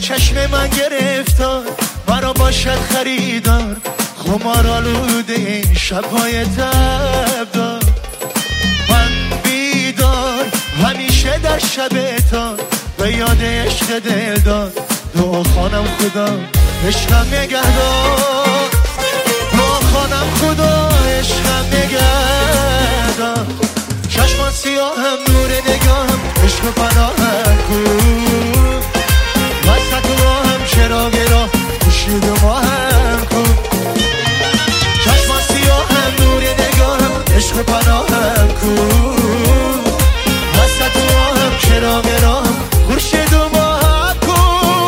چشم من گرفتار مرا باشد خریدار، خمار آلوده این شبهای تب دار. من بیدار همیشه در شب تار به یاد عشق دلدار، دعا خوانم خدا عشقم نگهدار، دعا خوانم خدا عشقم نگهدار. چشمان سیاهم نور نگاهم عشق و پناهم کن، وسط راهم چراغ راه خورشید و ماهم کن. چشمان سیاهم نور نگاهم عشق و پناهم کن، وسط راهم چراغ راهم خورشید و ماهم کن.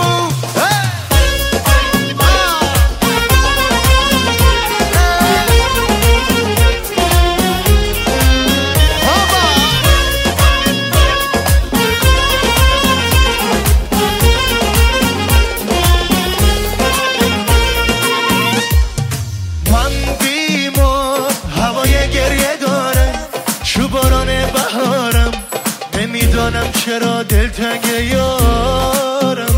نمیدانم چرا دلتنگ یارم،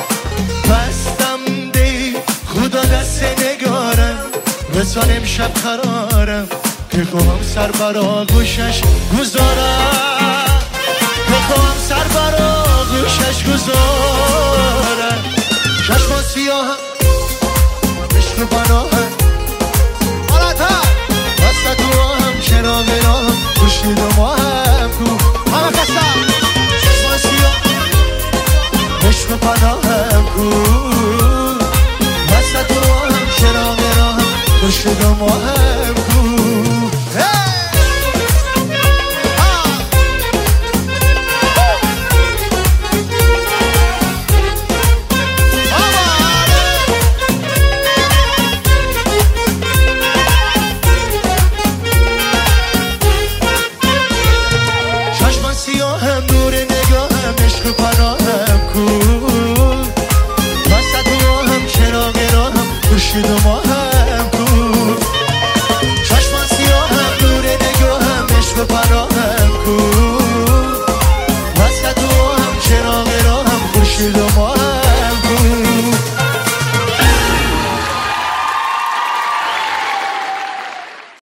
بستم دی خدا دست نگارم، رسان امشب قرارم که خواهم سر برا گوشش گذارم، که خواهم سر برا گوشش گذارم. چشمان سیاهم عشق و پناهم آلتا، وسط راهم چراغ راهم خورشید و ماهم کو. عشق و پناهم کن، وسط راهم چراغ راهم خورشید و ماهم